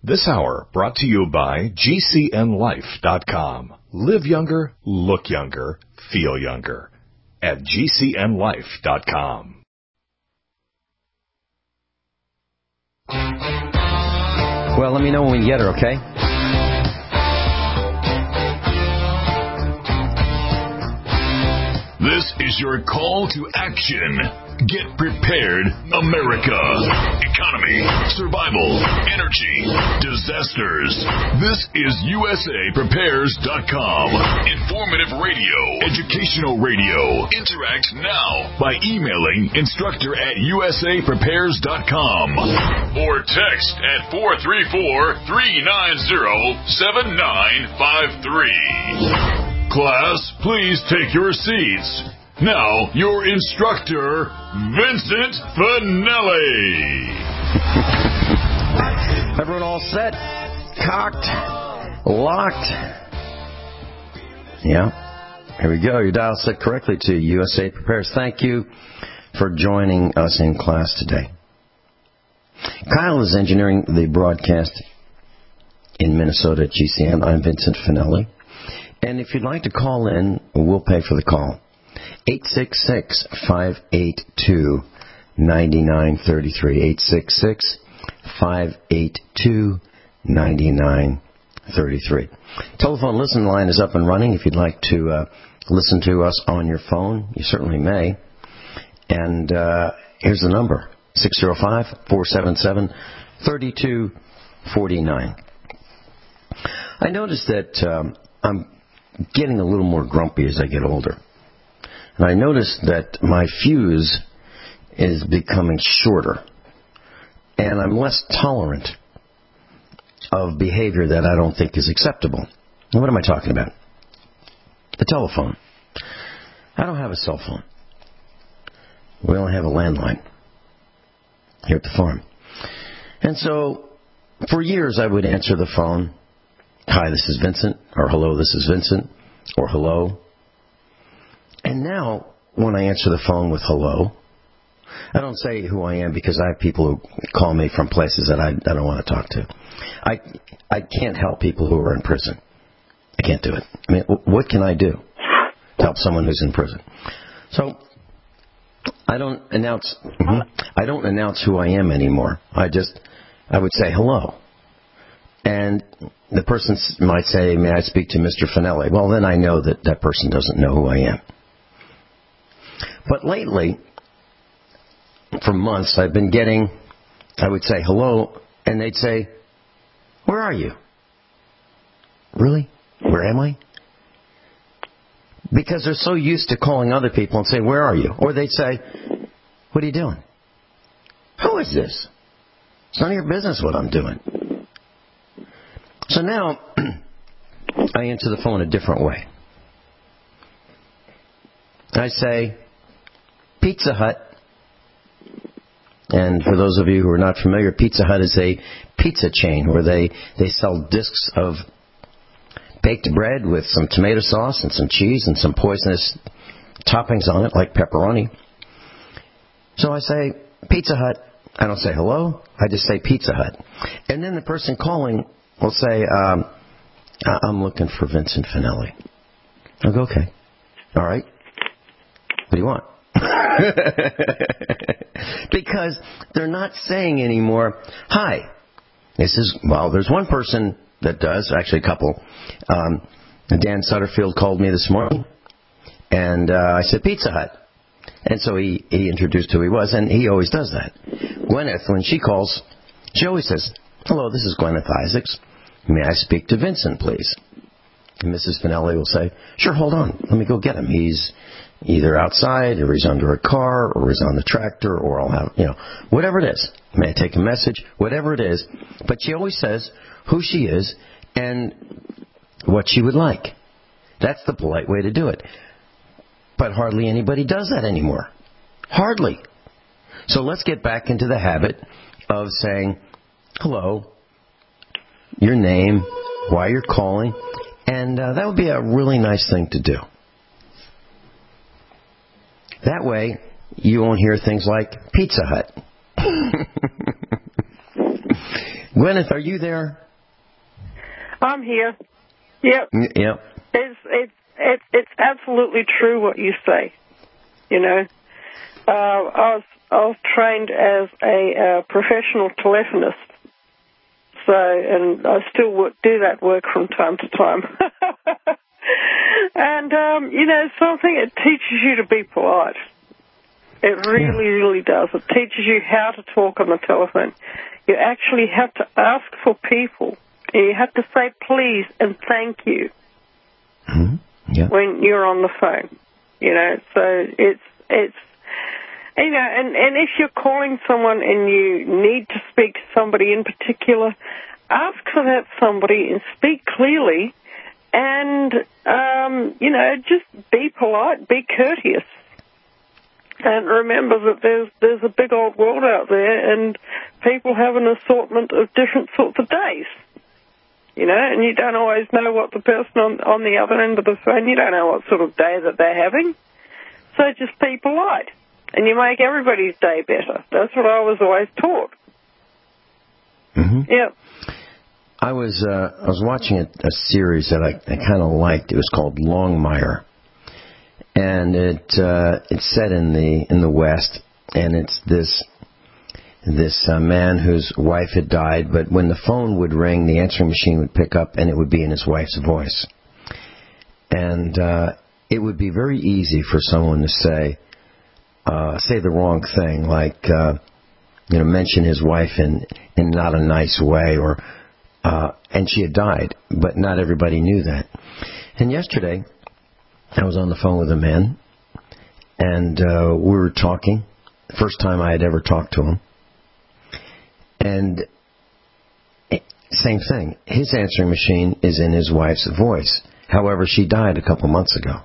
This hour brought to you by GCNLife.com. Live younger, look younger, feel younger at GCNLife.com. Well, let me know when we get her, okay? This is your call to action. Get prepared, America. Economy, survival, energy, disasters. This is USAPrepares.com. Informative radio, educational radio. Interact now by emailing instructor@USAPrepares.com or text at 434-390-7953. Class, please take your seats. Now, your instructor, Vincent Finelli. Everyone all set? Cocked? Locked? Yeah. Here we go. Your dial set correctly to USA Prepares. Thank you for joining us in class today. Kyle is engineering the broadcast in Minnesota at GCN. I'm Vincent Finelli. And if you'd like to call in, we'll pay for the call. 866-582-9933. 866-582-9933. Telephone listen line is up and running. If you'd like to listen to us on your phone, you certainly may. And here's the number, 605-477-3249. I noticed that I'm getting a little more grumpy as I get older. And I noticed that my fuse is becoming shorter. And I'm less tolerant of behavior that I don't think is acceptable. Now, what am I talking about? The telephone. I don't have a cell phone. We only have a landline here at the farm. And so, for years I would answer the phone. Hi, this is Vincent, or hello, this is Vincent, or hello. And now, when I answer the phone with hello, I don't say who I am because I have people who call me from places that I don't want to talk to. I can't help people who are in prison. I can't do it. I mean, what can I do to help someone who's in prison? So, I don't announce who I am anymore. I would say hello. And the person might say, may I speak to Mr. Finelli? Well, then I know that that person doesn't know who I am. But lately, for months, I've been getting, I would say hello, and they'd say, where are you? Really? Where am I? Because they're so used to calling other people and say, where are you? Or they'd say, what are you doing? Who is this? It's none of your business what I'm doing. So now, I answer the phone a different way. I say, Pizza Hut. And for those of you who are not familiar, Pizza Hut is a pizza chain where they sell discs of baked bread with some tomato sauce and some cheese and some poisonous toppings on it, like pepperoni. So I say, Pizza Hut. I don't say hello. I just say Pizza Hut. And then the person calling will say, I'm looking for Vincent Finelli. I'll go, okay. All right. What do you want? Because they're not saying anymore, hi. There's one person that does, actually a couple. Dan Sutterfield called me this morning, and I said, Pizza Hut. And so he introduced who he was, and he always does that. Gwyneth, when she calls, she always says, hello, this is Gwyneth Isaacs. May I speak to Vincent, please? And Mrs. Finelli will say, sure, hold on. Let me go get him. He's either outside, or he's under a car, or he's on the tractor, or I'll have, whatever it is. May I take a message? Whatever it is. But she always says who she is and what she would like. That's the polite way to do it. But hardly anybody does that anymore. Hardly. So let's get back into the habit of saying, hello, your name, why you're calling, and that would be a really nice thing to do. That way, you won't hear things like Pizza Hut. Gwyneth, are you there? I'm here. Yep. Yep. It's absolutely true what you say. You know, I was trained as a professional telephonist, and I still do that work from time to time. And you know, something, it teaches you to be polite. It really does. It teaches you how to talk on the telephone. You actually have to ask for people. You have to say please and thank you when you're on the phone. You know, so it's you know, and if you're calling someone and you need to speak to somebody in particular, ask for that somebody and speak clearly, and you know, just be polite, be courteous. And remember that there's a big old world out there, and people have an assortment of different sorts of days. You know, and you don't always know what the person on the other end of the phone, you don't know what sort of day that they're having. So just be polite, and you make everybody's day better. That's what I was always taught. Mm-hmm. Yeah. I was watching a series that I kind of liked. It was called Longmire. And it's set in the West, and it's this man whose wife had died, but when the phone would ring, the answering machine would pick up, and it would be in his wife's voice. And it would be very easy for someone to say the wrong thing, like mention his wife in not a nice way, or and she had died, but not everybody knew that. And yesterday, I was on the phone with a man, and we were talking. First time I had ever talked to him. And same thing. His answering machine is in his wife's voice. However, she died a couple months ago.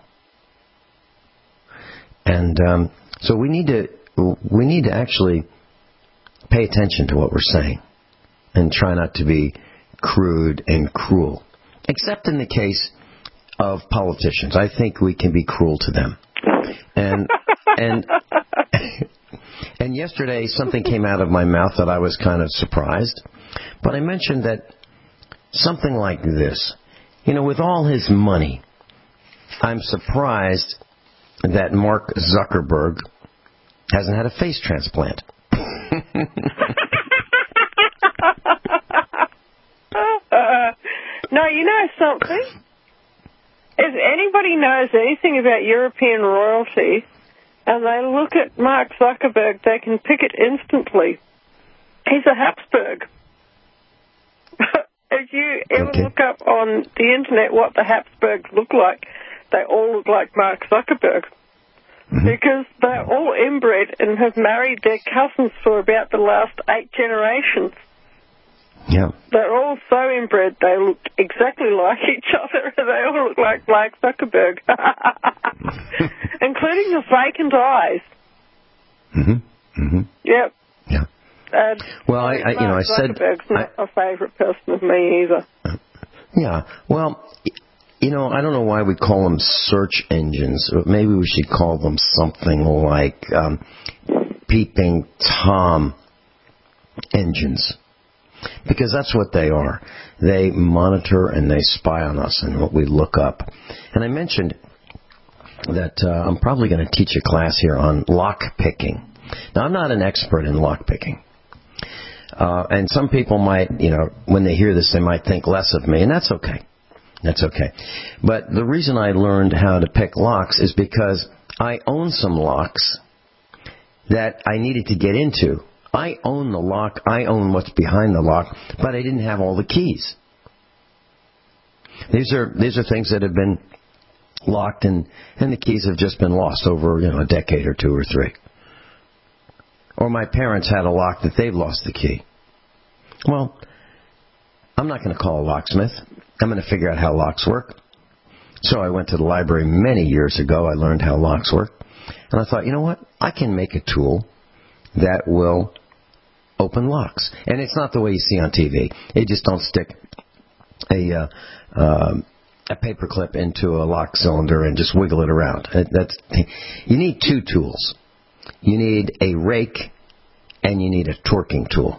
And so we need to actually pay attention to what we're saying and try not to be crude and cruel. Except in the case of politicians. I think we can be cruel to them. And and yesterday something came out of my mouth that I was kind of surprised. But I mentioned that something like this. You know, with all his money, I'm surprised that Mark Zuckerberg hasn't had a face transplant. No, you know something? If anybody knows anything about European royalty, and they look at Mark Zuckerberg, they can pick it instantly. He's a Habsburg. If you ever look up on the internet what the Habsburgs look like, they all look like Mark Zuckerberg. Mm-hmm. Because they're all inbred and have married their cousins for about the last 8 generations. Yeah. They're all so inbred, they look exactly like each other. They all look like Mark Zuckerberg. Including the vacant eyes. Mm-hmm. Mm-hmm. Yep. Yeah. Well, I said... Zuckerberg's not a favourite person of me either. Yeah. Well, I don't know why we call them search engines. Maybe we should call them something like Peeping Tom engines. Because that's what they are. They monitor and they spy on us and what we look up. And I mentioned that I'm probably going to teach a class here on lock picking. Now, I'm not an expert in lock picking. And some people might, when they hear this, they might think less of me, and that's okay. That's okay. But the reason I learned how to pick locks is because I own some locks that I needed to get into. I own the lock, I own what's behind the lock, but I didn't have all the keys. These are things that have been locked and the keys have just been lost over a decade or 2 or 3. Or my parents had a lock that they've lost the key. Well, I'm not going to call a locksmith. I'm going to figure out how locks work. So I went to the library many years ago. I learned how locks work. And I thought, you know what? I can make a tool that will open locks. And it's not the way you see on TV. You just don't stick a paper clip into a lock cylinder and just wiggle it around. You need 2 tools. You need a rake and you need a torquing tool.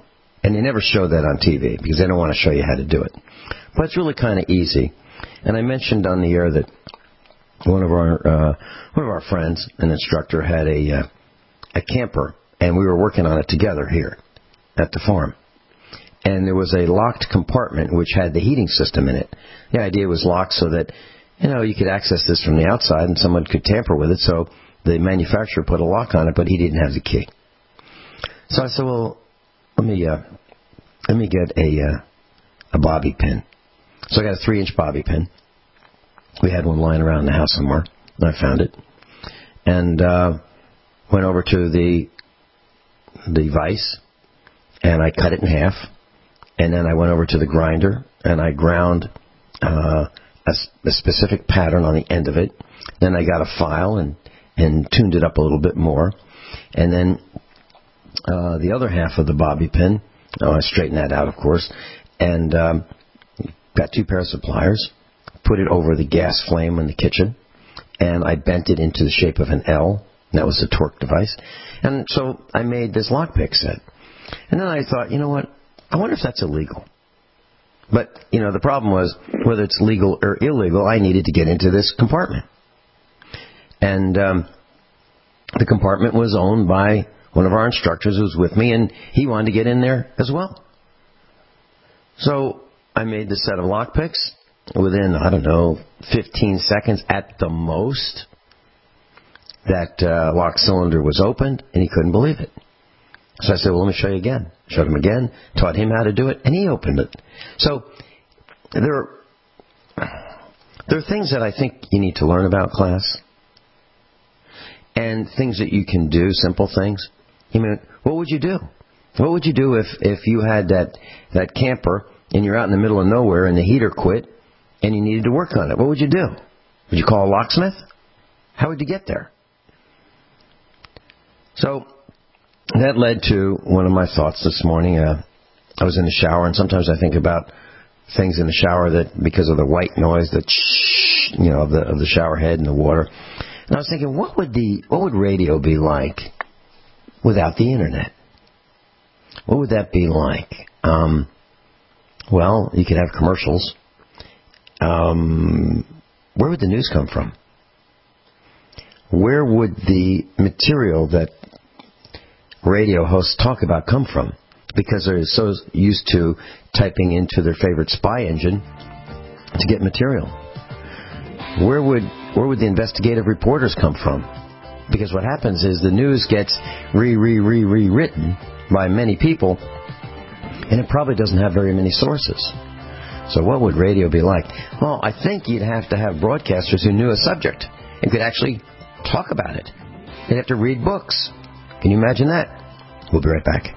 And they never show that on TV because they don't want to show you how to do it. But it's really kind of easy. And I mentioned on the air that one of our friends, an instructor, had a camper, and we were working on it together here at the farm. And there was a locked compartment which had the heating system in it. The idea was locked so that, you could access this from the outside and someone could tamper with it. So the manufacturer put a lock on it, but he didn't have the key. So I said, well, let me get a bobby pin. So I got a 3-inch bobby pin. We had one lying around the house somewhere, and I found it. And went over to the vise, and I cut it in half. And then I went over to the grinder, and I ground a specific pattern on the end of it. Then I got a file and tuned it up a little bit more. And then the other half of the bobby pin, I straightened that out, of course, and got 2 pairs of pliers, put it over the gas flame in the kitchen, and I bent it into the shape of an L. That was the torque device. And so I made this lockpick set. And then I thought, you know what? I wonder if that's illegal. But, the problem was, whether it's legal or illegal, I needed to get into this compartment. And the compartment was owned by one of our instructors who was with me, and he wanted to get in there as well. So I made the set of lockpicks. Within, 15 seconds at the most, that lock cylinder was opened, and he couldn't believe it. So I said, well, let me show you again. Showed him again, taught him how to do it, and he opened it. So there are things that I think you need to learn about, class, and things that you can do, simple things. What would you do? What would you do if you had that camper and you're out in the middle of nowhere and the heater quit and you needed to work on it? What would you do? Would you call a locksmith? How would you get there? So that led to one of my thoughts this morning. I was in the shower, and sometimes I think about things in the shower that, because of the white noise, the of the shower head and the water. And I was thinking, what would radio be like without the internet? What would that be like? Well, you could have commercials. Where would the news come from? Where would the material that radio hosts talk about come from? Because they're so used to typing into their favorite spy engine to get material. Where would the investigative reporters come from? Because what happens is the news gets rewritten by many people, and it probably doesn't have very many sources. So what would radio be like? Well, I think you'd have to have broadcasters who knew a subject and could actually talk about it. They'd have to read books. Can you imagine that? We'll be right back.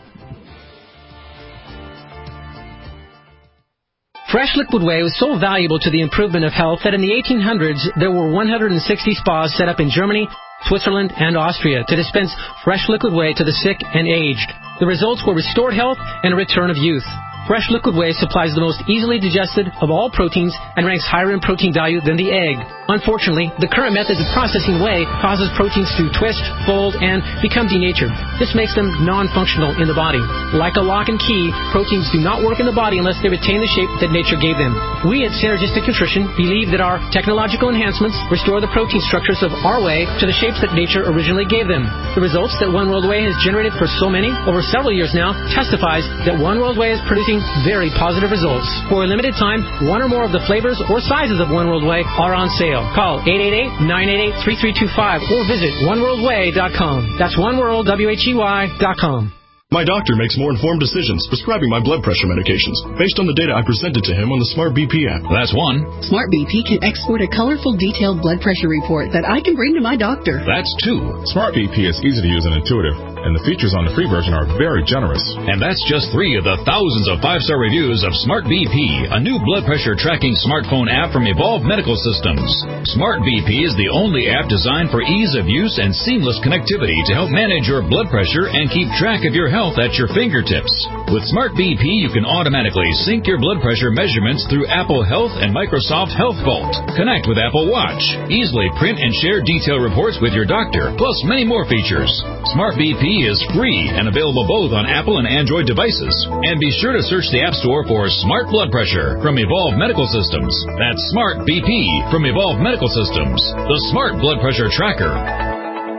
Fresh Liquid Whey was so valuable to the improvement of health that in the 1800s there were 160 spas set up in Germany, Switzerland, and Austria to dispense fresh liquid whey to the sick and aged. The results were restored health and a return of youth. Fresh Liquid Whey supplies the most easily digested of all proteins and ranks higher in protein value than the egg. Unfortunately, the current methods of processing whey causes proteins to twist, fold, and become denatured. This makes them non-functional in the body. Like a lock and key, proteins do not work in the body unless they retain the shape that nature gave them. We at Synergistic Nutrition believe that our technological enhancements restore the protein structures of our whey to the shapes that nature originally gave them. The results that One World Whey has generated for so many, over several years now, testifies that One World Whey is producing very positive results. For a limited time, one or more of the flavors or sizes of One World Whey are on sale. Call 888-988-3325 or visit oneworldwhey.com. That's oneworldwhey.com. My doctor makes more informed decisions prescribing my blood pressure medications based on the data I presented to him on the Smart BP app. That's one. Smart BP can export a colorful, detailed blood pressure report that I can bring to my doctor. That's two. Smart BP is easy to use and intuitive, and the features on the free version are very generous. And that's just 3 of the thousands of 5-star reviews of Smart BP, a new blood pressure tracking smartphone app from Evolve Medical Systems. Smart BP is the only app designed for ease of use and seamless connectivity to help manage your blood pressure and keep track of your health at your fingertips. With Smart BP, you can automatically sync your blood pressure measurements through Apple Health and Microsoft Health Vault. Connect with Apple Watch. Easily print and share detailed reports with your doctor, plus many more features. Smart BP BP is free and available both on Apple and Android devices. And be sure to search the App Store for Smart Blood Pressure from Evolve Medical Systems. That's Smart BP from Evolve Medical Systems, the Smart Blood Pressure Tracker.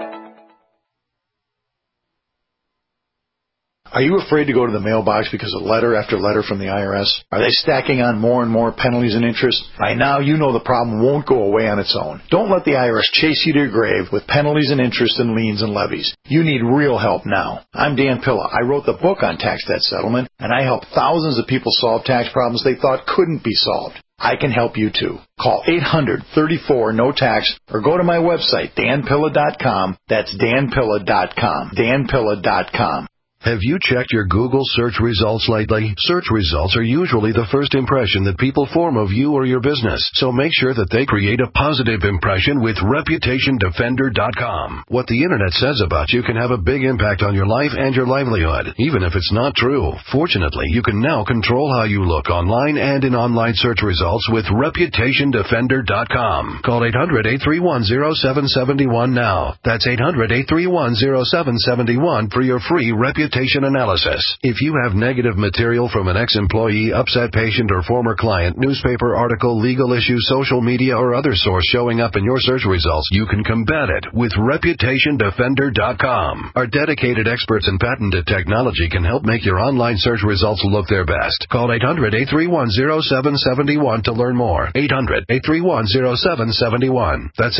Are you afraid to go to the mailbox because of letter after letter from the IRS? Are they stacking on more and more penalties and interest? By now, you know the problem won't go away on its own. Don't let the IRS chase you to your grave with penalties and interest and liens and levies. You need real help now. I'm Dan Pilla. I wrote the book on tax debt settlement, and I help thousands of people solve tax problems they thought couldn't be solved. I can help you too. Call 800-34-NO-TAX or go to my website, danpilla.com. That's danpilla.com. danpilla.com. Have you checked your Google search results lately? Search results are usually the first impression that people form of you or your business, so make sure that they create a positive impression with ReputationDefender.com. What the Internet says about you can have a big impact on your life and your livelihood, even if it's not true. Fortunately, you can now control how you look online and in online search results with ReputationDefender.com. Call 800-831-0771 now. That's 800-831-0771 for your free reputation analysis. If you have negative material from an ex-employee, upset patient, or former client, newspaper article, legal issue, social media, or other source showing up in your search results, you can combat it with ReputationDefender.com. Our dedicated experts in patented technology can help make your online search results look their best. Call 800-831-0771 to learn more. 800-831-0771. That's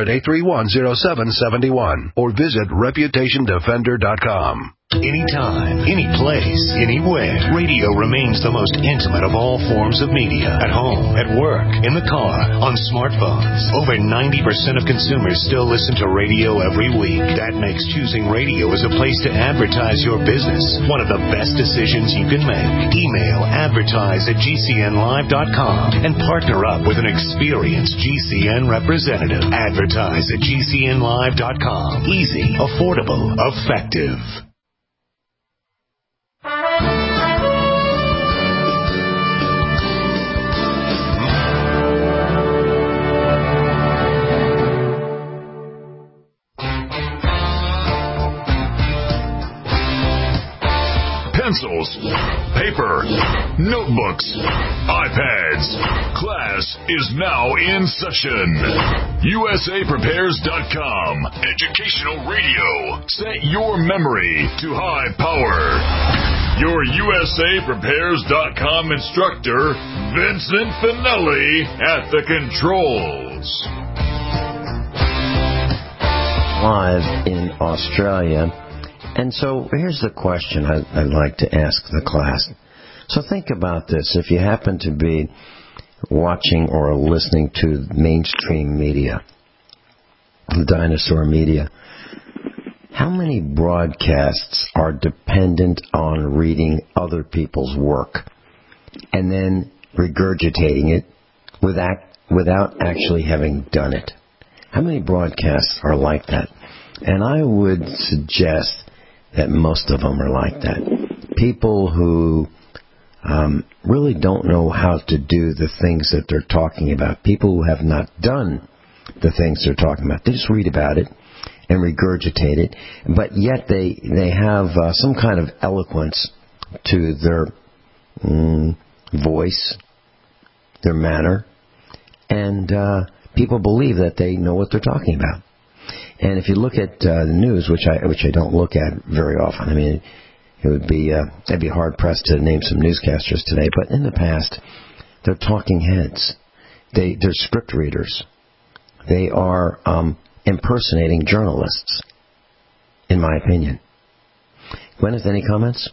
800-831-0771. Or visit ReputationDefender.com. Anytime, any place, anywhere, radio remains the most intimate of all forms of media. At home, at work, in the car, on smartphones. Over 90% of consumers still listen to radio every week. That makes choosing radio as a place to advertise your business one of the best decisions you can make. Email advertise@gcnlive.com and partner up with an experienced GCN representative. Advertise at gcnlive.com. Easy, affordable, effective. Pencils, paper, notebooks, iPads. Class is now in session. USAPrepares.com. Educational radio. Set your memory to high power. Your USAPrepares.com instructor, Vincent Finelli, at the controls. Live in Australia. And so here's the question I'd like to ask the class. So think about this. If you happen to be watching or listening to mainstream media, the dinosaur media, how many broadcasts are dependent on reading other people's work and then regurgitating it without actually having done it? How many broadcasts are like that? And I would suggest that most of them are like that. People who really don't know how to do the things that they're talking about. People who have not done the things they're talking about. They just read about it and regurgitate it, but yet they have some kind of eloquence to their voice, their manner, and people believe that they know what they're talking about. And if you look at the news, which I don't look at very often, I mean, I'd be hard pressed to name some newscasters today. But in the past, they're talking heads. They're script readers. They are impersonating journalists, in my opinion. Gwyneth, any comments?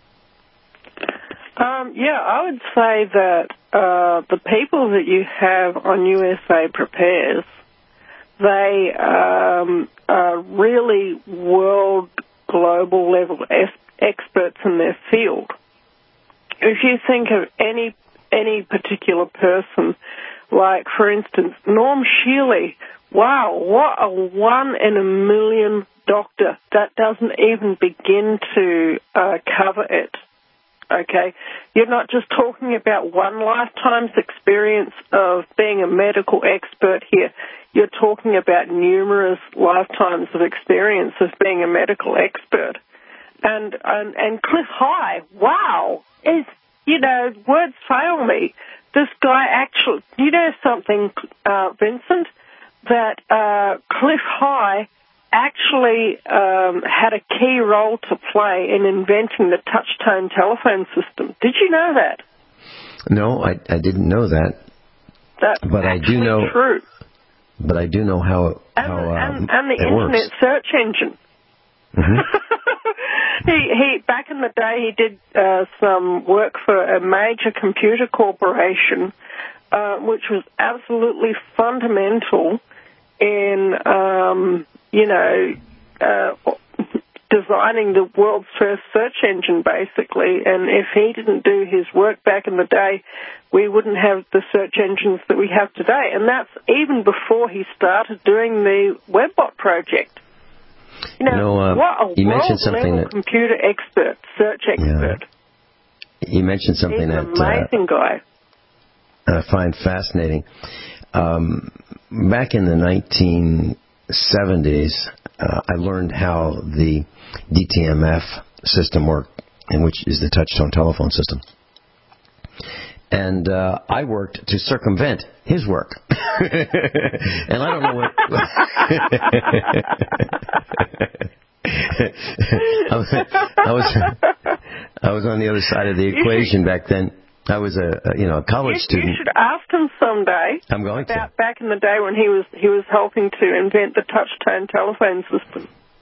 Yeah, I would say that the people that you have on USA Prepares, they are really world, global level experts in their field. If you think of any particular person, like, for instance, Norm Shealy, wow, what a 1 in a million doctor. That doesn't even begin to cover it. Okay? You're not just talking about one lifetime's experience of being a medical expert here. you're talking about numerous lifetimes of experience of being a medical expert. And Cliff High, wow, is, words fail me. This guy actually, something, Vincent, that Cliff High actually had a key role to play in inventing the touch-tone telephone system. Did you know that? No, I didn't know that. That's but I do know. True. But I do know how and the it internet works. search engine. Mm-hmm. He back in the day he did some work for a major computer corporation, which was absolutely fundamental in designing the world's first search engine, basically. And if he didn't do his work back in the day, we wouldn't have the search engines that we have today. And that's even before he started doing the WebBot project. What a world-level computer expert, search expert. Yeah. You mentioned something He's that an amazing guy. I find fascinating. Back in the 1970s, I learned how the DTMF system worked, which is the touch-tone telephone system. And I worked to circumvent his work. And I don't know what... I was on the other side of the equation back then. I was a college student. You should ask him someday. I'm going about back in the day when he was helping to invent the touch-tone telephone system.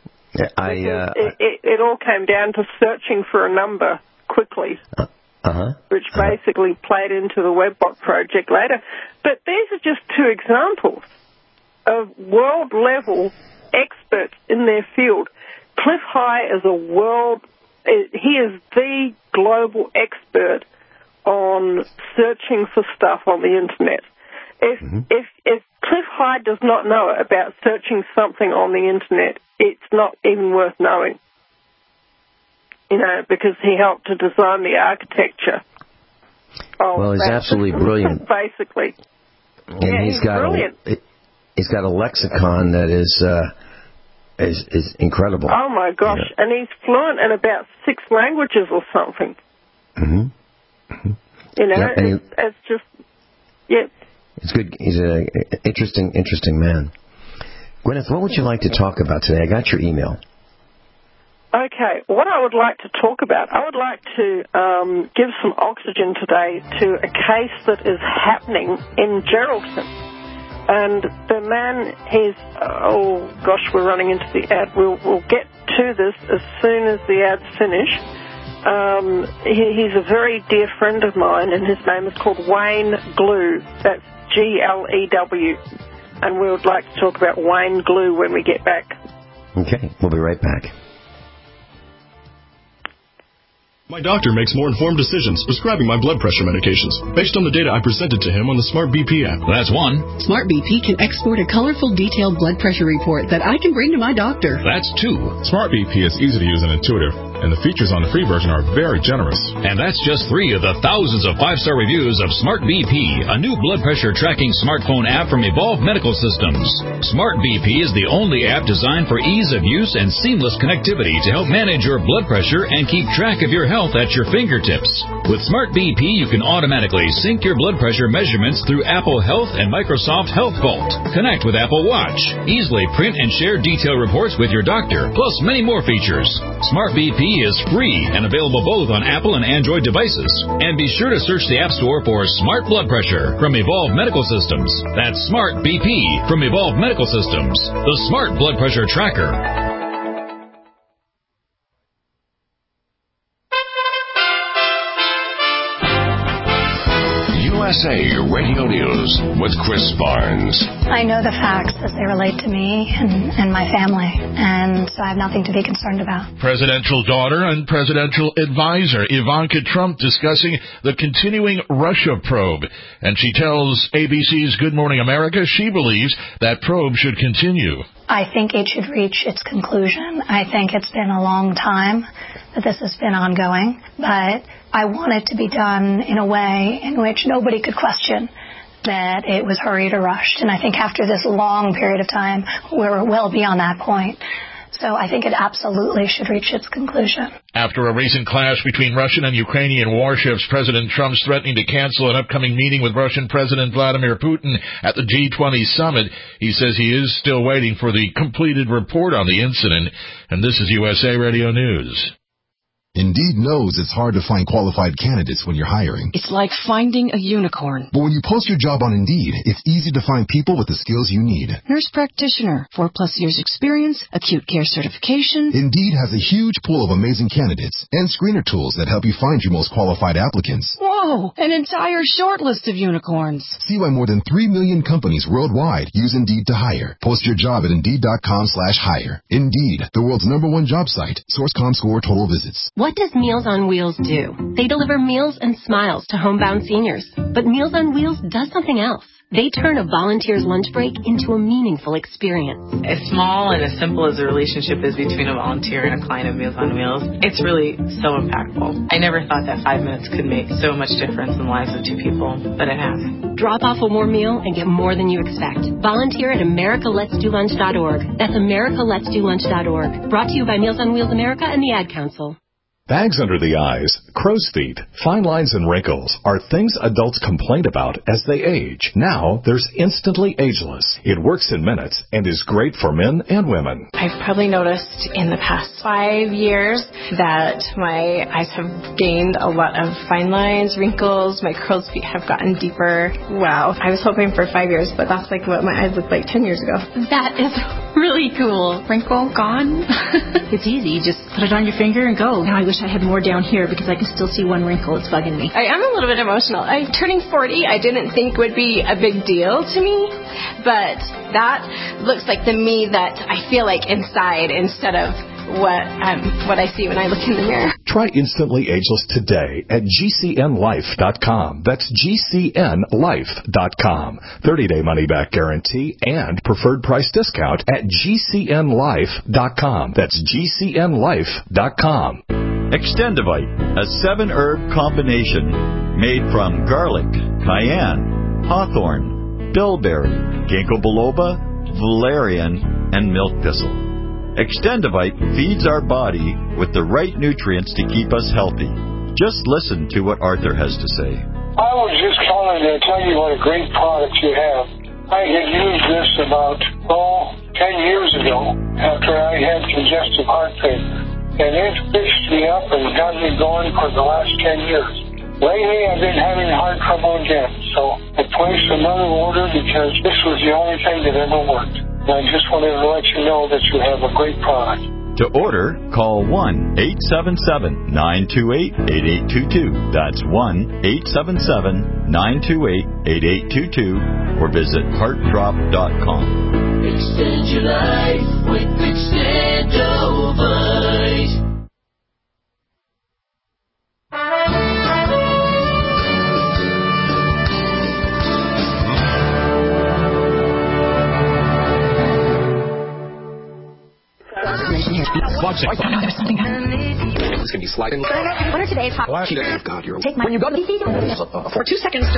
It all came down to searching for a number quickly, which basically played into the WebBot project later. But these are just two examples of world-level experts in their field. Cliff High is he is the global expert on searching for stuff on the internet. If Cliff High does not know about searching something on the internet, it's not even worth knowing. Because he helped to design the architecture. Well, he's absolutely brilliant. Basically. And he's got brilliant. He's got a lexicon that is incredible. Oh my gosh! Yeah. And he's fluent in about 6 languages or something. Mm-hmm. It's just, It's good. He's an interesting man. Gwyneth, what would you like to talk about today? I got your email. Okay, what I would like to talk about, I would like to give some oxygen today to a case that is happening in Geraldton. And the man, we're running into the ad. We'll get to this as soon as the ad's finished. He's a very dear friend of mine, and his name is called Wayne Glew. That's Glew. And we would like to talk about Wayne Glew when we get back. Okay, we'll be right back. My doctor makes more informed decisions prescribing my blood pressure medications based on the data I presented to him on the Smart BP app. That's one. Smart BP can export a colorful, detailed blood pressure report that I can bring to my doctor. That's 2. Smart BP is easy to use and intuitive, and the features on the free version are very generous. And that's just 3 of the thousands of 5-star reviews of Smart BP, a new blood pressure tracking smartphone app from Evolve Medical Systems. Smart BP is the only app designed for ease of use and seamless connectivity to help manage your blood pressure and keep track of your health at your fingertips. With Smart BP, you can automatically sync your blood pressure measurements through Apple Health and Microsoft Health Vault. Connect with Apple Watch. Easily print and share detailed reports with your doctor, plus many more features. Smart BP is free and available both on Apple and Android devices. And be sure to search the App Store for Smart Blood Pressure from Evolve Medical Systems. That's Smart BP from Evolve Medical Systems, the Smart Blood Pressure Tracker. USA Radio News with Chris Barnes. I know the facts as they relate to me and my family, and so I have nothing to be concerned about. Presidential daughter and presidential advisor Ivanka Trump discussing the continuing Russia probe, and she tells ABC's Good Morning America she believes that probe should continue. I think it should reach its conclusion. I think it's been a long time that this has been ongoing, but I want it to be done in a way in which nobody could question that it was hurried or rushed. And I think after this long period of time, we're well beyond that point. So I think it absolutely should reach its conclusion. After a recent clash between Russian and Ukrainian warships, President Trump's threatening to cancel an upcoming meeting with Russian President Vladimir Putin at the G20 summit. He says he is still waiting for the completed report on the incident. And this is USA Radio News. Indeed knows it's hard to find qualified candidates when you're hiring. It's like finding a unicorn. But when you post your job on Indeed, it's easy to find people with the skills you need. Nurse practitioner, 4+ years experience, acute care certification. Indeed has a huge pool of amazing candidates and screener tools that help you find your most qualified applicants. Whoa, an entire short list of unicorns. See why more than 3 million companies worldwide use Indeed to hire. Post your job at Indeed.com/hire. Indeed, the world's #1 job site. Source ComScore total visits. What does Meals on Wheels do? They deliver meals and smiles to homebound seniors. But Meals on Wheels does something else. They turn a volunteer's lunch break into a meaningful experience. As small and as simple as the relationship is between a volunteer and a client of Meals on Wheels, it's really so impactful. I never thought that 5 minutes could make so much difference in the lives of 2 people, but it has. Drop off a warm meal and get more than you expect. Volunteer at AmericaLet'sDoLunch.org. That's AmericaLet'sDoLunch.org. Brought to you by Meals on Wheels America and the Ad Council. Bags under the eyes, crow's feet, fine lines and wrinkles are things adults complain about as they age. Now, there's Instantly Ageless. It works in minutes and is great for men and women. I've probably noticed in the past 5 years that my eyes have gained a lot of fine lines, wrinkles, my crow's feet have gotten deeper. Wow. I was hoping for 5 years, but that's like what my eyes looked like 10 years ago. That is really cool. Wrinkle gone. It's easy. You just put it on your finger and go. Now I wish I had more down here because I can still see one wrinkle. It's bugging me. I am a little bit emotional. I'm turning 40. I didn't think would be a big deal to me, but that looks like the me that I feel like inside instead of what I see when I look in the mirror. Try Instantly Ageless today at GCNLife.com. That's GCNLife.com. 30-day money-back guarantee and preferred price discount at GCNLife.com. That's GCNLife.com. Extendivite, a 7-herb combination made from garlic, cayenne, hawthorn, bilberry, ginkgo biloba, valerian, and milk thistle. Extendivite feeds our body with the right nutrients to keep us healthy. Just listen to what Arthur has to say. I was just calling to tell you what a great product you have. I had used this about, 10 years ago after I had congestive heart failure. And it fixed me up and got me going for the last 10 years. Lately, I've been having heart trouble again, so I placed another order because this was the only thing that ever worked. And I just wanted to let you know that you have a great product. To order, call 1-877-928-8822. That's 1-877-928-8822 or visit heartdrop.com. Extend your life with Extendovite. Watch it. There's something It's going to be sliding. What are today's hot? God, you're... Take my... When you go to the for 2 seconds.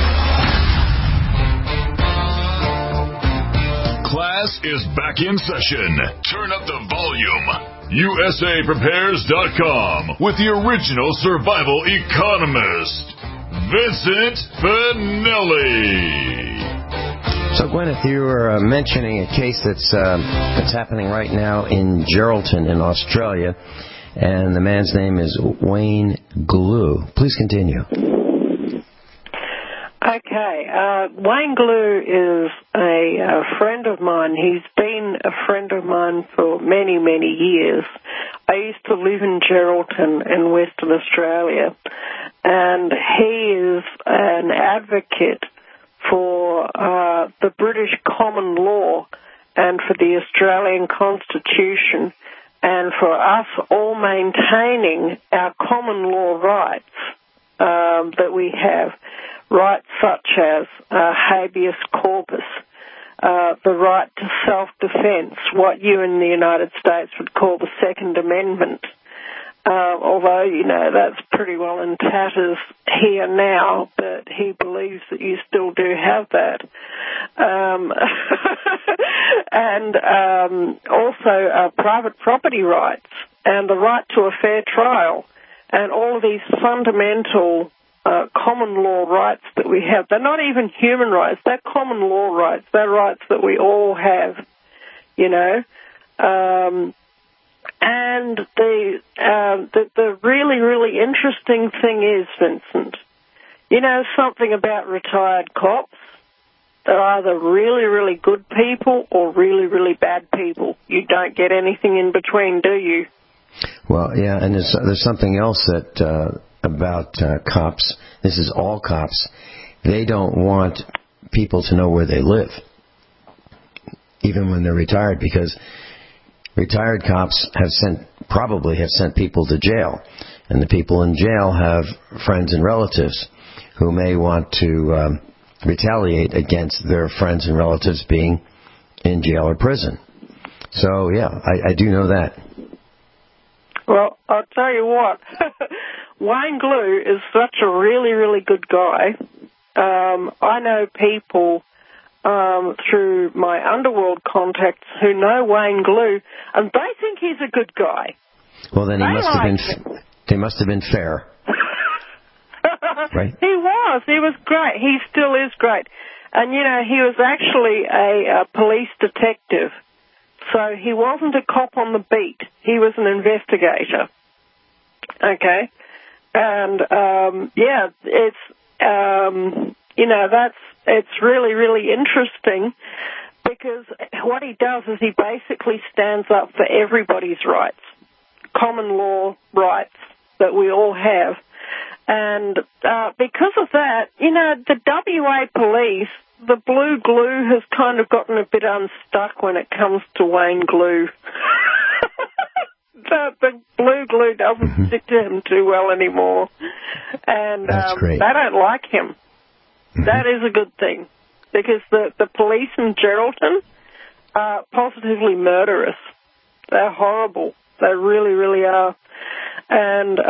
Class is back in session. Turn up the volume. USAPrepares.com with the original survival economist, Vincent Finelli. So, Gwyneth, you were mentioning a case that's happening right now in Geraldton in Australia, and the man's name is Wayne Glue. Please continue. Okay. Wayne Glue is a friend of mine. He's been a friend of mine for many, many years. I used to live in Geraldton in Western Australia, and he is an advocate for the British common law and for the Australian Constitution and for us all maintaining our common law rights that we have, rights such as habeas corpus, the right to self-defense, what you in the United States would call the Second Amendment, although, that's pretty well in tatters here now, but he believes that you still do have that. And also private property rights and the right to a fair trial and all of these fundamental common law rights that we have. They're not even human rights. They're common law rights. They're rights that we all have, And the really, really interesting thing is, Vincent, something about retired cops. They're either really, really good people or really, really bad people. You don't get anything in between, do you? Well, yeah, and there's something else that about cops. This is all cops. They don't want people to know where they live, even when they're retired, because retired cops probably have sent people to jail, and the people in jail have friends and relatives who may want to retaliate against their friends and relatives being in jail or prison. So, yeah, I do know that. Well, I'll tell you what, Wayne Glue is such a really, really good guy. I know people through my underworld contacts who know Wayne Glue, and they think he's a good guy. Well, then they must have been fair. Right? He was great. He still is great. And, he was actually a police detective. So he wasn't a cop on the beat. He was an investigator. Okay? And, it's really, really interesting because what he does is he basically stands up for everybody's rights, common law rights that we all have. And because of that, the WA police, the blue glue has kind of gotten a bit unstuck when it comes to Wayne Glue. The blue glue doesn't stick to him too well anymore. And they don't like him. That is a good thing, because the police in Geraldton are positively murderous. They're horrible. They really, really are. And,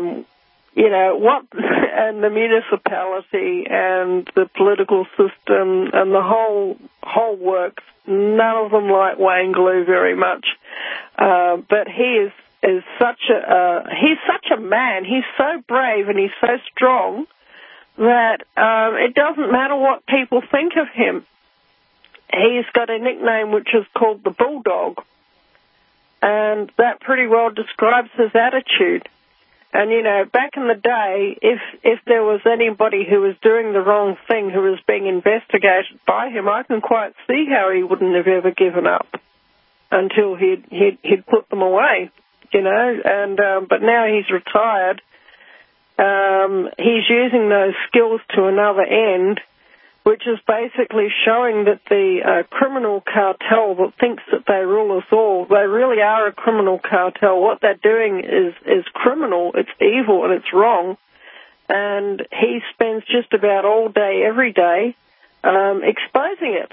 and the municipality and the political system and the whole works, none of them like Wayne Glue very much. But he is such a man. He's so brave and he's so strong that it doesn't matter what people think of him. He's got a nickname which is called the Bulldog, and that pretty well describes his attitude. And, back in the day, if there was anybody who was doing the wrong thing who was being investigated by him, I can quite see how he wouldn't have ever given up until he'd put them away, And but now he's retired. He's using those skills to another end, which is basically showing that the criminal cartel that thinks that they rule us all, they really are a criminal cartel. What they're doing is criminal, it's evil, and it's wrong. And he spends just about all day, every day, exposing it.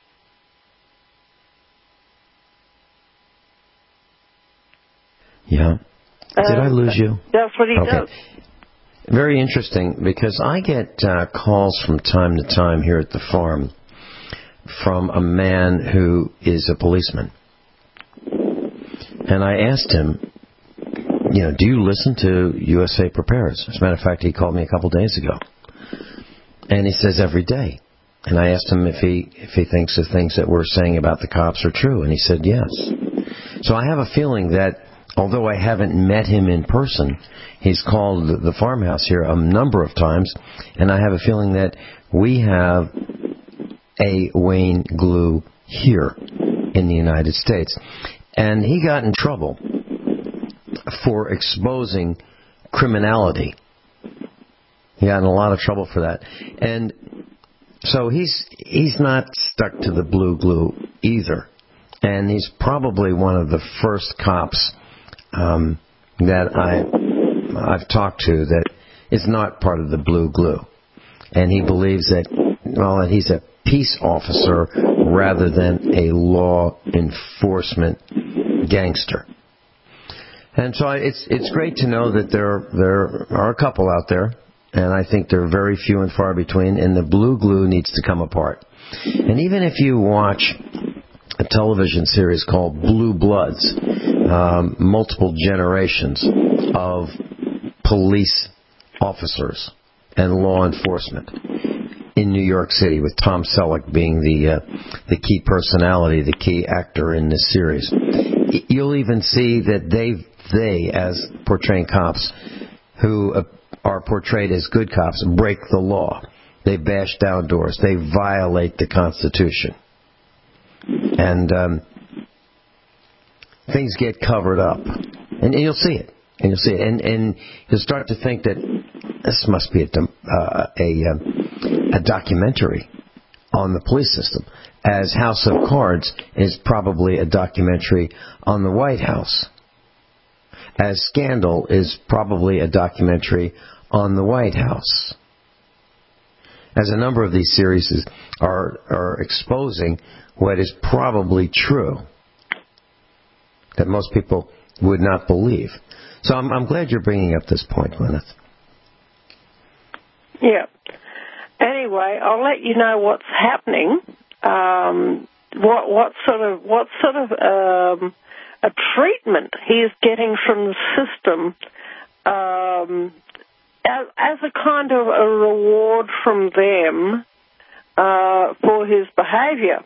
Yeah. Did I lose you? That's what he does. Very interesting, because I get calls from time to time here at the farm from a man who is a policeman. And I asked him, do you listen to USA Prepares? As a matter of fact, he called me a couple days ago. And he says every day. And I asked him if he thinks the things that we're saying about the cops are true. And he said yes. So I have a feeling that although I haven't met him in person, he's called the farmhouse here a number of times, and I have a feeling that we have a Wayne Glue here in the United States. And he got in trouble for exposing criminality. He got in a lot of trouble for that. And so he's not stuck to the blue glue either. And he's probably one of the first cops that I've talked to that is not part of the blue glue. And he believes that he's a peace officer rather than a law enforcement gangster. And so it's great to know that there are a couple out there, and I think they're very few and far between, and the blue glue needs to come apart. And even if you watch a television series called Blue Bloods, multiple generations of police officers and law enforcement in New York City, with Tom Selleck being the key personality, the key actor in this series, you'll even see that they, as portraying cops who are portrayed as good cops, break the law. They bash down doors. They violate the Constitution. And things get covered up. And you'll see it. And you'll start to think that this must be a documentary on the police system, as House of Cards is probably a documentary on the White House, as Scandal is probably a documentary on the White House, as a number of these series are exposing what is probably true that most people would not believe. So I'm glad you're bringing up this point, Gwyneth. Yeah. Anyway, I'll let you know what's happening. What sort of a treatment he is getting from the system as a kind of a reward from them for his behaviour.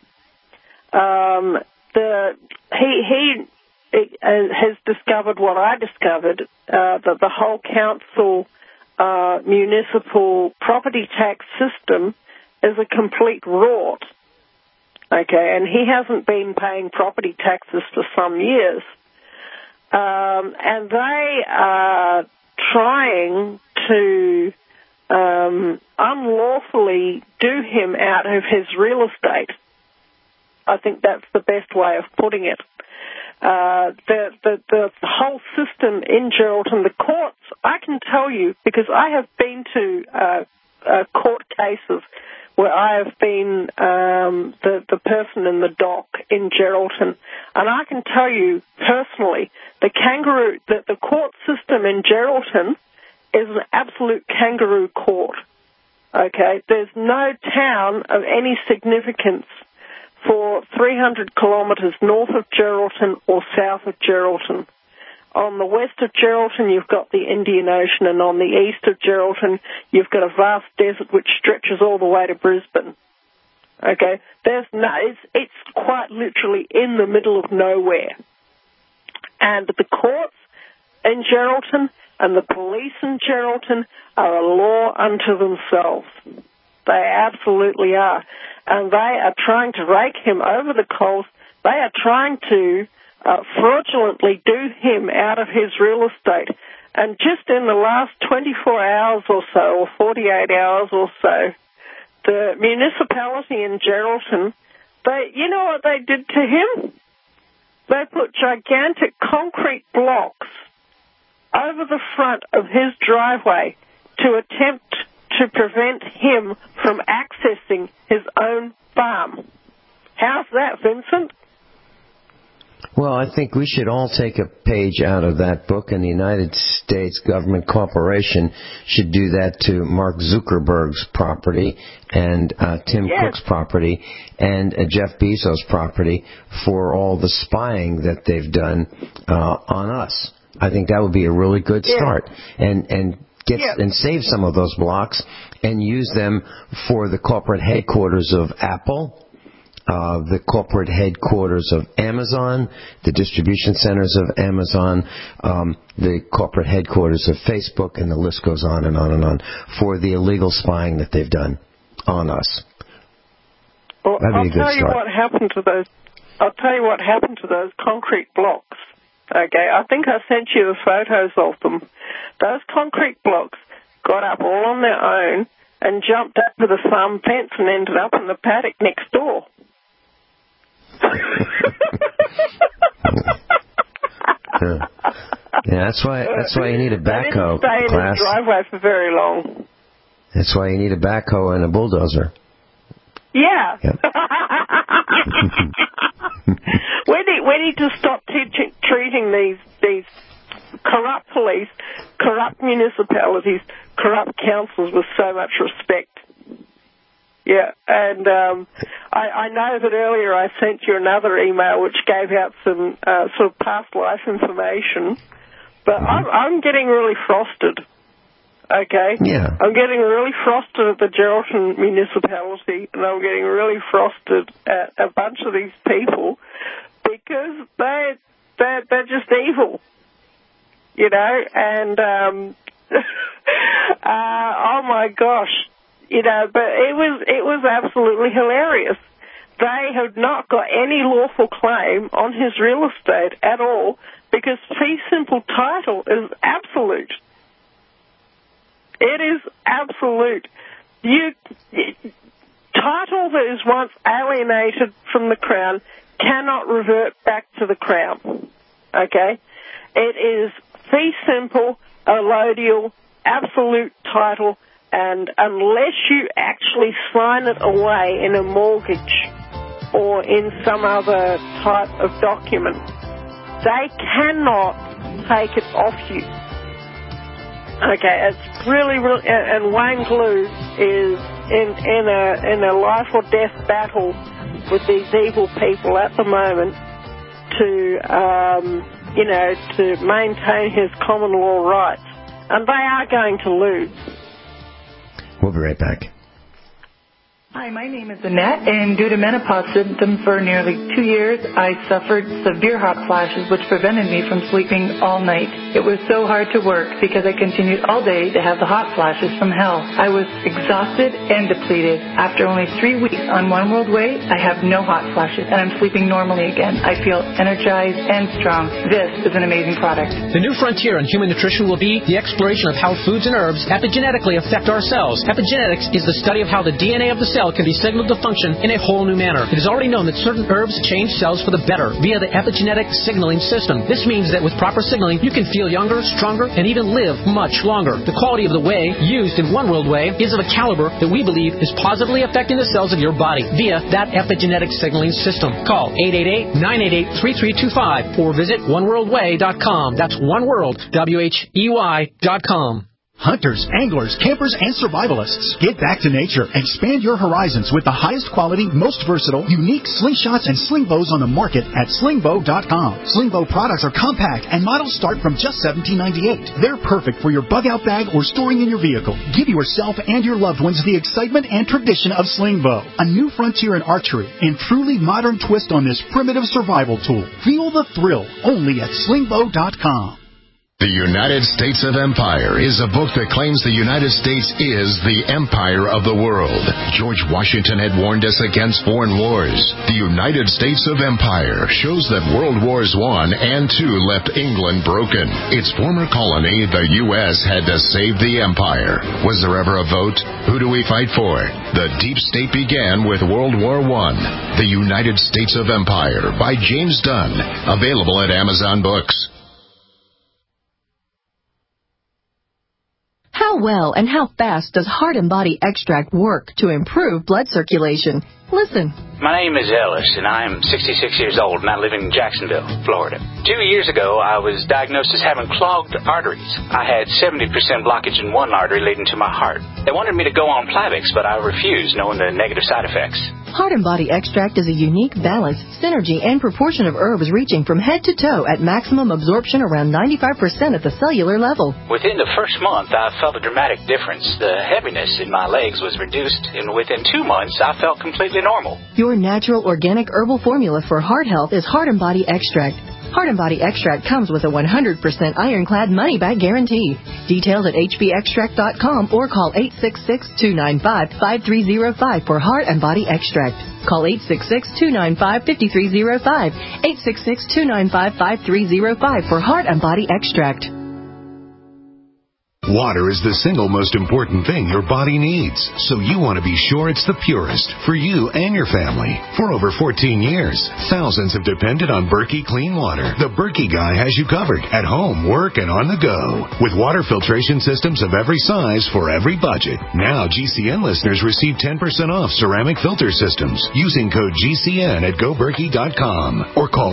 He has discovered what I discovered, that the whole council municipal property tax system is a complete rort. Okay, and he hasn't been paying property taxes for some years. And they are trying to unlawfully do him out of his real estate. I think that's the best way of putting it. The whole system in Geraldton, the courts, I can tell you, because I have been to court cases where I have been the person in the dock in Geraldton, and I can tell you personally, the court system in Geraldton is an absolute kangaroo court. Okay, there's no town of any significance for 300 kilometres north of Geraldton or south of Geraldton. On the west of Geraldton, you've got the Indian Ocean, and on the east of Geraldton, you've got a vast desert which stretches all the way to Brisbane. Okay, it's quite literally in the middle of nowhere. And the courts in Geraldton and the police in Geraldton are a law unto themselves. They absolutely are. And they are trying to rake him over the coals. They are trying to fraudulently do him out of his real estate. And just in the last 24 hours or so, or 48 hours or so, the municipality in Geraldton, you know what they did to him? They put gigantic concrete blocks over the front of his driveway to attempt to prevent him from accessing his own farm. How's that, Vincent? Well, I think we should all take a page out of that book, and the United States Government Corporation should do that to Mark Zuckerberg's property and Tim Cook's property and Jeff Bezos' property for all the spying that they've done on us. I think that would be a really good start. And save some of those blocks and use them for the corporate headquarters of Apple, the corporate headquarters of Amazon, the distribution centers of Amazon, the corporate headquarters of Facebook, and the list goes on and on and on, for the illegal spying that they've done on us. Well, That'd be a good I'll tell start. you what happened to those concrete blocks. Okay, I think I sent you the photos of them. Those concrete blocks got up all on their own and jumped over the farm fence and ended up in the paddock next door. Yeah, that's why you need a backhoe. They didn't stay in his driveway for very long. That's why you need a backhoe and a bulldozer. Yeah. Yep. We need to stop treating these corrupt police, corrupt municipalities, corrupt councils with so much respect. Yeah, and I know that earlier I sent you another email which gave out some sort of past life information, but I'm getting really frosted. Okay? Yeah. I'm getting really frosted at the Geraldton municipality, and I'm getting really frosted at a bunch of these people because they're just evil, you know, and oh my gosh, you know, but it was absolutely hilarious. They have not got any lawful claim on his real estate at all because fee simple title is absolute. It is absolute. Title that is once alienated from the Crown cannot revert back to the Crown. Okay? It is fee simple, allodial, absolute title, and unless you actually sign it away in a mortgage or in some other type of document, they cannot take it off you. Okay, it's really, and Wayne Glue is in a life or death battle with these evil people at the moment to, you know, to maintain his common law rights, and they are going to lose. We'll be right back. Hi, my name is Annette, and due to menopause symptoms for nearly 2 years, I suffered severe hot flashes which prevented me from sleeping all night. It was so hard to work because I continued all day to have the hot flashes from hell. I was exhausted and depleted. After only 3 weeks on One World Way, I have no hot flashes, and I'm sleeping normally again. I feel energized and strong. This is an amazing product. The new frontier in human nutrition will be the exploration of how foods and herbs epigenetically affect our cells. Epigenetics is the study of how the DNA of the cell can be signaled to function in a whole new manner. It is already known that certain herbs change cells for the better via the epigenetic signaling system. This means that with proper signaling, you can feel younger, stronger, and even live much longer. The quality of the whey used in One World Whey is of a caliber that we believe is positively affecting the cells of your body via that epigenetic signaling system. Call 888-988-3325 or visit oneworldway.com. That's oneworld, WHEY.com. Hunters, anglers, campers, and survivalists. Get back to nature. Expand your horizons with the highest quality, most versatile, unique slingshots and sling bows on the market at slingbow.com. Sling bow products are compact and models start from just $17.98. They're perfect for your bug out bag or storing in your vehicle. Give yourself and your loved ones the excitement and tradition of sling bow. A new frontier in archery and truly modern twist on this primitive survival tool. Feel the thrill only at slingbow.com. The United States of Empire is a book that claims the United States is the empire of the world. George Washington had warned us against foreign wars. The United States of Empire shows that World Wars I and II left England broken. Its former colony, the U.S., had to save the empire. Was there ever a vote? Who do we fight for? The deep state began with World War I. The United States of Empire by James Dunn. Available at Amazon Books. How well and how fast does Heart and Body Extract work to improve blood circulation? Listen. My name is Ellis, and I am 66 years old, and I live in Jacksonville, Florida. 2 years ago, I was diagnosed as having clogged arteries. I had 70% blockage in one artery leading to my heart. They wanted me to go on Plavix, but I refused, knowing the negative side effects. Heart and Body Extract is a unique balance, synergy, and proportion of herbs reaching from head to toe at maximum absorption around 95% at the cellular level. Within the first month, I felt a dramatic difference. The heaviness in my legs was reduced, and within 2 months, I felt completely normal. Your natural organic herbal formula for heart health is Heart and Body Extract. Heart and Body Extract comes with a 100% ironclad money-back guarantee. Details at hbextract.com or call 866-295-5305 for Heart and Body Extract. Call 866-295-5305. 866-295-5305 for Heart and Body Extract. Water is the single most important thing your body needs, so you want to be sure it's the purest for you and your family. For over 14 years, thousands have depended on Berkey Clean Water. The Berkey guy has you covered at home, work, and on the go. With water filtration systems of every size for every budget. Now GCN listeners receive 10% off ceramic filter systems using code GCN at GoBerkey.com or call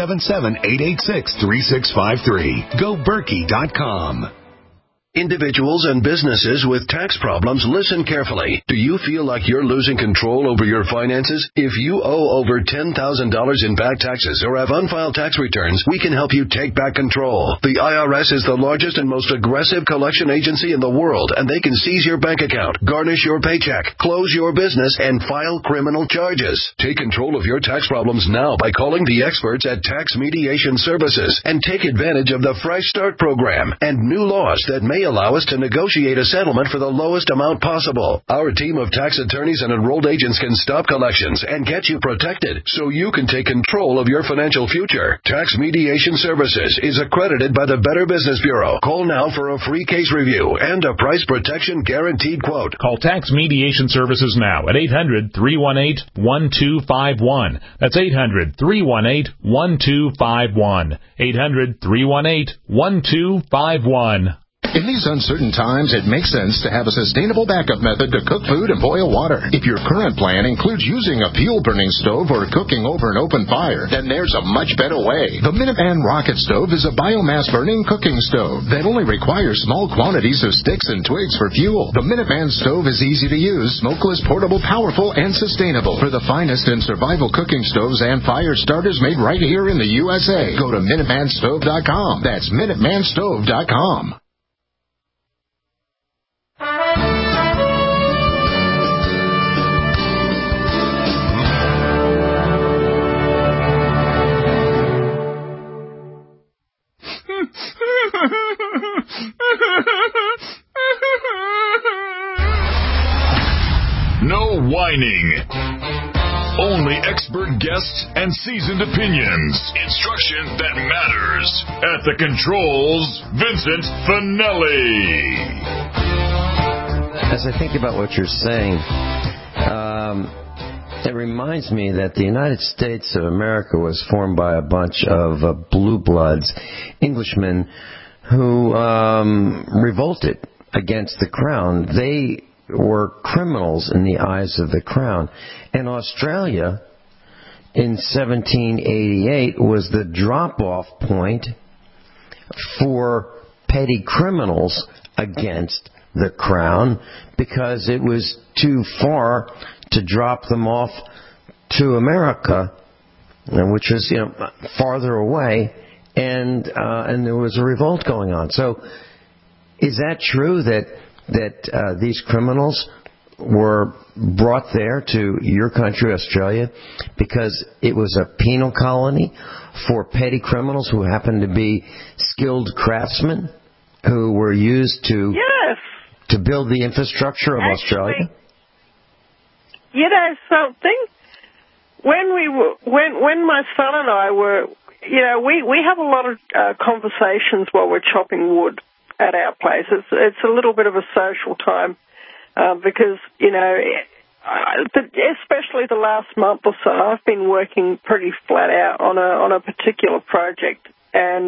877-886-3653. GoBerkey.com. Individuals and businesses with tax problems, listen carefully. Do you feel like you're losing control over your finances? If you owe over $10,000 in back taxes or have unfiled tax returns, we can help you take back control. The IRS is the largest and most aggressive collection agency in the world, and they can seize your bank account, garnish your paycheck, close your business, and file criminal charges. Take control of your tax problems now by calling the experts at Tax Mediation Services and take advantage of the Fresh Start program and new laws that may allow us to negotiate a settlement for the lowest amount possible. Our team of tax attorneys and enrolled agents can stop collections and get you protected so you can take control of your financial future. Tax Mediation Services is accredited by the Better Business Bureau. Call now for a free case review and a price protection guaranteed quote. Call Tax Mediation Services now at 800-318-1251. That's 800-318-1251. 800-318-1251. In these uncertain times, it makes sense to have a sustainable backup method to cook food and boil water. If your current plan includes using a fuel-burning stove or cooking over an open fire, then there's a much better way. The Minuteman Rocket Stove is a biomass-burning cooking stove that only requires small quantities of sticks and twigs for fuel. The Minuteman Stove is easy to use, smokeless, portable, powerful, and sustainable. For the finest in survival cooking stoves and fire starters made right here in the USA, go to MinutemanStove.com. That's MinutemanStove.com. No whining. Only expert guests and seasoned opinions. Instruction that matters. At the controls, Vincent Finelli. As I think about what you're saying, it reminds me that the United States of America was formed by a bunch of blue bloods, Englishmen, who revolted against the crown. They were criminals in the eyes of the crown. And Australia, in 1788, was the drop-off point for petty criminals against the crown because it was too far to drop them off to America, which was farther away, and there was a revolt going on. So, is that true that these criminals were brought there to your country, Australia, because it was a penal colony for petty criminals who happened to be skilled craftsmen who were used to build the infrastructure of Australia? You know something? When my son and I were, we have a lot of conversations while we're chopping wood at our place. It's a little bit of a social time because, especially the last month or so, I've been working pretty flat out on a particular project. And,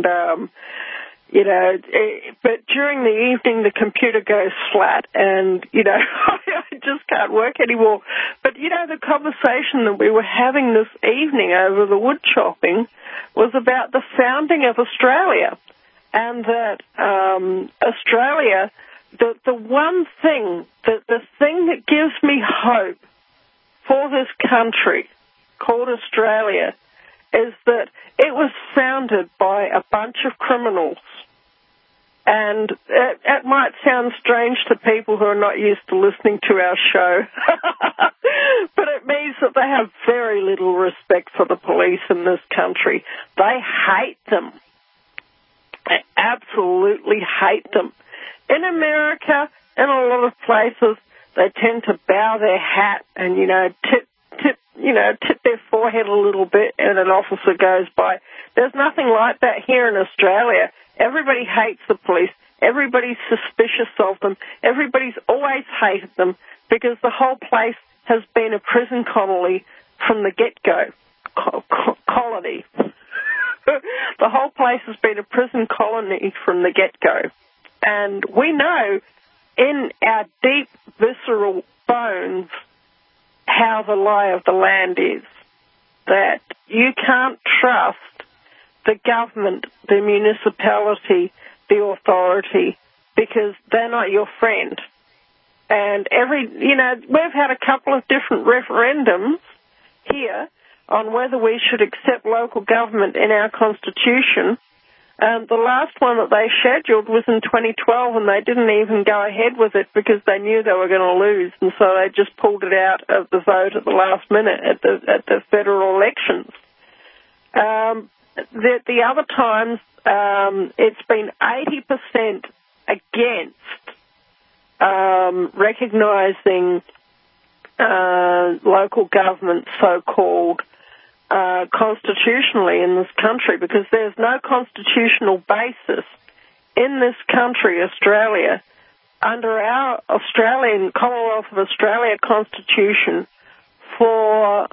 but during the evening the computer goes flat and, I just can't work anymore. But, the conversation that we were having this evening over the wood chopping was about the founding of Australia. And that Australia, the one thing, the thing that gives me hope for this country called Australia is that it was founded by a bunch of criminals. And it might sound strange to people who are not used to listening to our show, but it means that they have very little respect for the police in this country. They hate them. I absolutely hate them. In America, in a lot of places, they tend to bow their hat and, tip their forehead a little bit and an officer goes by. There's nothing like that here in Australia. Everybody hates the police. Everybody's suspicious of them. Everybody's always hated them because the whole place has been a prison colony from the get-go. Colony. The whole place has been a prison colony from the get-go. And we know in our deep, visceral bones how the lie of the land is, that you can't trust the government, the municipality, the authority, because they're not your friend. And we've had a couple of different referendums here on whether we should accept local government in our constitution. The last one that they scheduled was in 2012, and they didn't even go ahead with it because they knew they were going to lose, and so they just pulled it out of the vote at the last minute at the federal elections. The other times, it's been 80% against recognising local government, so-called, constitutionally in this country, because there's no constitutional basis in this country, Australia, under our Australian Commonwealth of Australia Constitution for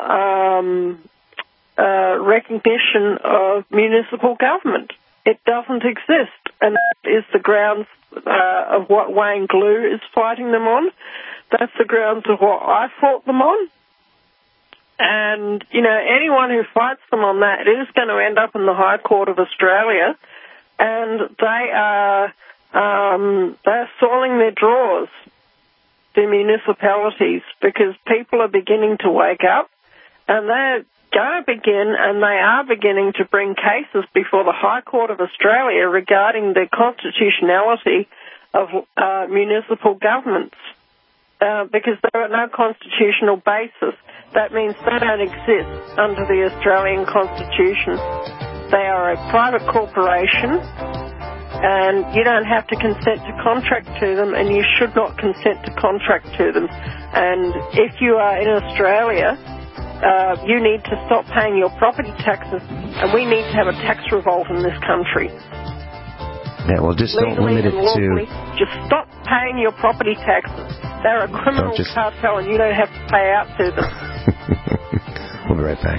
recognition of municipal government. It doesn't exist, and that is the grounds of what Wayne Glue is fighting them on. That's the grounds of what I fought them on. And, anyone who fights them on that is going to end up in the High Court of Australia, and they're soiling their drawers, the municipalities, because people are beginning to wake up, and they're going to begin, and they are beginning to bring cases before the High Court of Australia regarding the constitutionality of municipal governments, because there are no constitutional basis. That means they don't exist under the Australian Constitution. They are a private corporation, and you don't have to consent to contract to them, and you should not consent to contract to them. And if you are in Australia, you need to stop paying your property taxes, and we need to have a tax revolt in this country. Yeah, well, just don't limit it to... Just stop paying your property taxes. They're a criminal cartel, and you don't have to pay out to them. We'll be right back.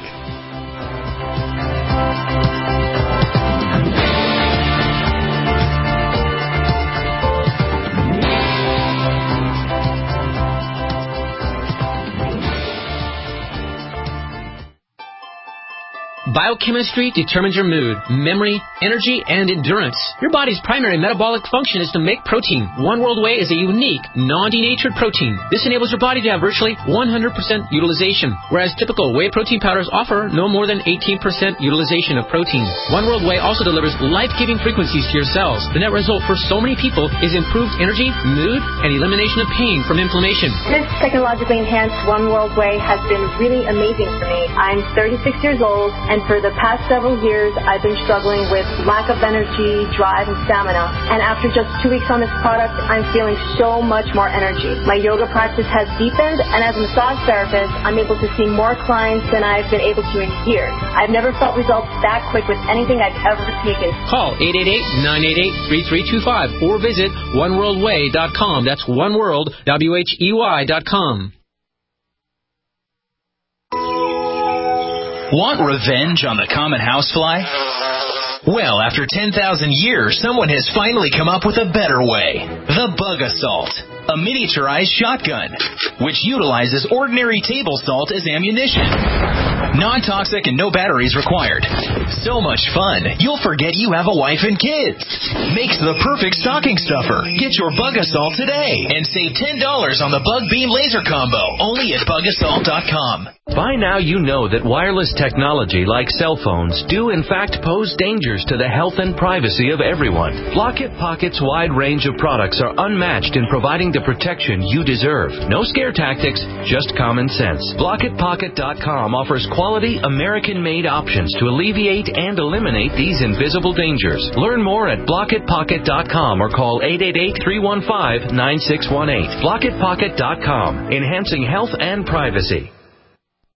Biochemistry determines your mood, memory, energy, and endurance. Your body's primary metabolic function is to make protein. One World Whey is a unique, non-denatured protein. This enables your body to have virtually 100% utilization, whereas typical whey protein powders offer no more than 18% utilization of protein. One World Whey also delivers life-giving frequencies to your cells. The net result for so many people is improved energy, mood, and elimination of pain from inflammation. This technologically enhanced One World Whey has been really amazing for me. I'm 36 years old, and for the past several years, I've been struggling with lack of energy, drive, and stamina. And after just 2 weeks on this product, I'm feeling so much more energy. My yoga practice has deepened, and as a massage therapist, I'm able to see more clients than I've been able to in years. I've never felt results that quick with anything I've ever taken. Call 888-988-3325 or visit oneworldwhey.com. That's oneworld, WHEY.com. Want revenge on the common housefly? Well, after 10,000 years, someone has finally come up with a better way. The Bug Assault, a miniaturized shotgun, which utilizes ordinary table salt as ammunition. Non-toxic and no batteries required. So much fun, you'll forget you have a wife and kids. Makes the perfect stocking stuffer. Get your Bug Assault today and save $10 on the Bug Beam Laser Combo, only at BugAssault.com. By now you know that wireless technology like cell phones do in fact pose dangers to the health and privacy of everyone. Block-It Pocket's wide range of products are unmatched in providing the protection you deserve. No scare tactics, just common sense. BlockItPocket.com offers quality American-made options to alleviate and eliminate these invisible dangers. Learn more at BlockItPocket.com or call 888-315-9618. BlockItPocket.com, enhancing health and privacy.